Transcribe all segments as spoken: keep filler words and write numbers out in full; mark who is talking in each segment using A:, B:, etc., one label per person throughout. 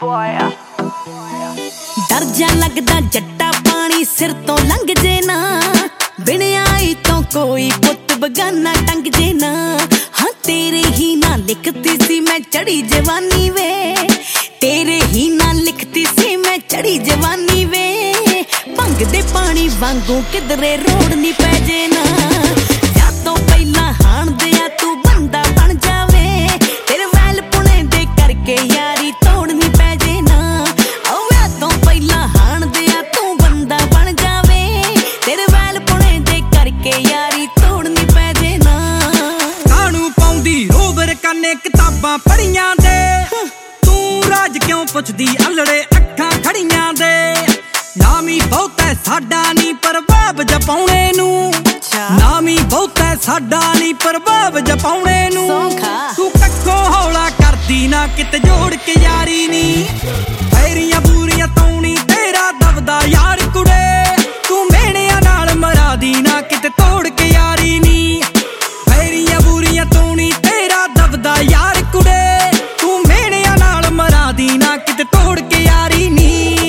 A: डर जा लगदा जट्टा पानी सिर तो लंघ जे ना, बिन आई तो कोई पुत बगाना टंग जे ना। हाँ तेरे ही ना लिखती सी मैं चढ़ी जवानी वे, तेरे ही ना लिखती सी मैं चढ़ी जवानी वे। भंग दे पानी वांगू किधरे रोड नी पै जे ना, या तो पहला हाण दिया तू बंदा बन जावे, तेरे वैल पुणे दे करके यारी तोड़नी पै जे ना। या तो पहला हाण दिया तू बंदा बन जावे, तेरे वैल पुणे दे करके यारी तोड़नी पै जे ना।
B: कानू पाउंदी रोवर कन्ने किताबां पढ़ियां दे, तू राज क्यों पुछदी अलड़े अखां खड़ियां दे। नामी बहुत है साडा नी प्रभाव जपाउणे नू, नामी बहुत है साडा नी प्रभाव जपाउणे नू। तू कक्खों हौला करदी ना किते जोड़ के यारी नी, पैरियां बूरियां तौणी तेरा दबदा यार कुड़े। तू मेहणियां नाल मरा दी ना किते तोड़ के यारी नी, पैरियां बूरियां तौणी तेरा दबदा यार कुड़े। तू मेहणियां नाल मरा दी ना किते तोड़ के यारी नी।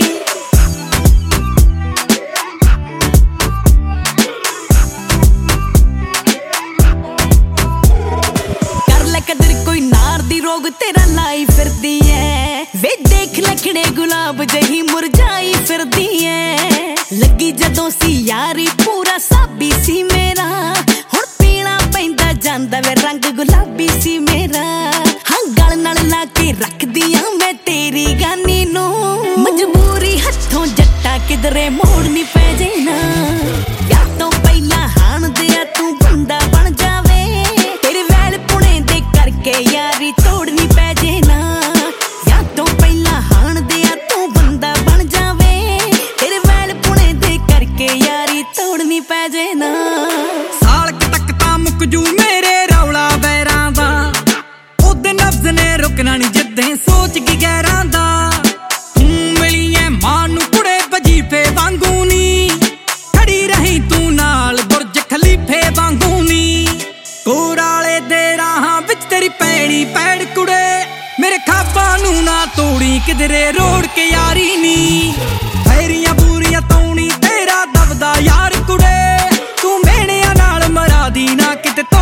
A: रोग तेरा लाई फिरदी है वे, देख लखड़े गुलाब जही मुरझाई फिरदी है। लगी जदों सी यारी पूरा साबी सी मेरा, हुण पीना पैंदा जांदा वे रंग गुलाबी सी मेरा। हाँ गल नाल ला के रख दिया मैं तेरी गानी नू, मजबूरी हथों जट्टा किधरे मोड़नी पै जे ना। या तो पहला हाण दिया तू बंदा बन जावे, तेरे वैल पुणे दे करके यारी तोड़नी पै जे ना। या तो पहला हाण दिया तू बंदा बन जावे, तेरे वैल पुणे दे करके यारी तोड़नी पै जे ना।
B: साल तक तां मुक जू मेरे रौला बैरां दा, ओदे नफ्स ने रुकना नी जिद्दें सोच की गैरां दा। तू मिली ऐ मां नू कुड़े वजीफे वांगू नी, खड़ी रही तू नाल बुरज खलीफे वांगू नी। कोराले दे राहां विच तेरी पैड़ी पैड़ कुड़े, मेरे खाबां नू ना तोड़ी किधरे रोड़ के यारी नी। पैरियां बूरियां तौणी तेरा दबदा यार कुड़े, तू मेहणियां नाल मरा दी ना किते